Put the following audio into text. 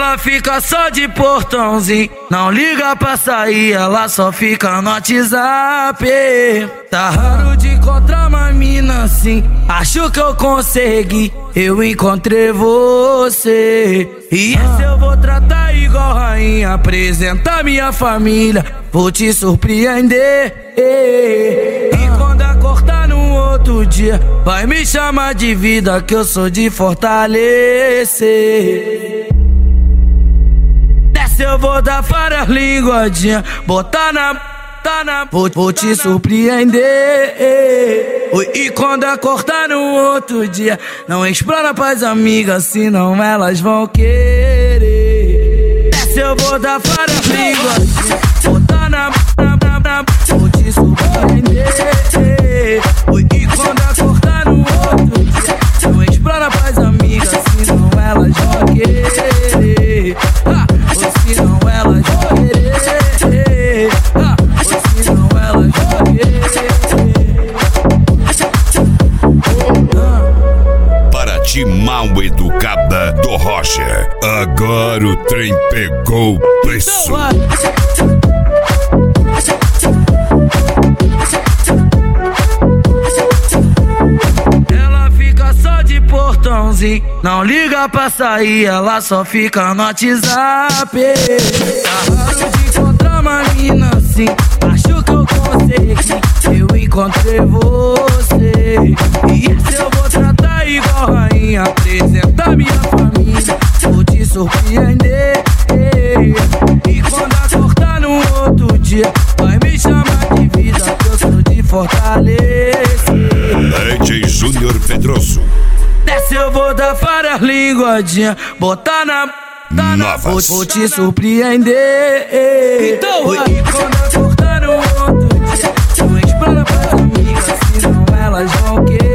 Ela fica só de portãozinho, não liga pra sair, ela só fica no WhatsApp. Tá raro de encontrar uma mina assim, acho que eu consegui, eu encontrei você. E essa eu vou tratar igual rainha, apresentar minha família, vou te surpreender. E quando acordar no outro dia, vai me chamar de vida, que eu sou de fortalecer. Dessa eu vou dar várias linguadinhas, botar na vou te surpreender. E quando acordar no outro dia, não explana pras amigas, senão elas vão querer. Dessa eu vou dar várias linguadinhas, botar na vou te surpreender. E quando acordar no outro dia, não explana pras amigas, senão elas vão querer. Ou senão elas vão querer. Paraty mal educada do Roger. Agora o trem pegou o preço. Ela fica só de portãozinho, não liga pra sair, ela só fica no WhatsApp. Tá raro de encontrar uma mina assim, acho que eu consegui, eu encontrei você. E essa eu vou tratar igual rainha, apresentar minha família, vou te surpreender. E quando acordar no outro dia, vai me chamar de vida, que eu sou de fortalecer. DJ Júnior Pedroso. Dessa eu vou dar várias linguadinhas, botar na vou te surpreender. Então, e quando acordar no outro dia, não explana pras amigas, senão elas vão querer.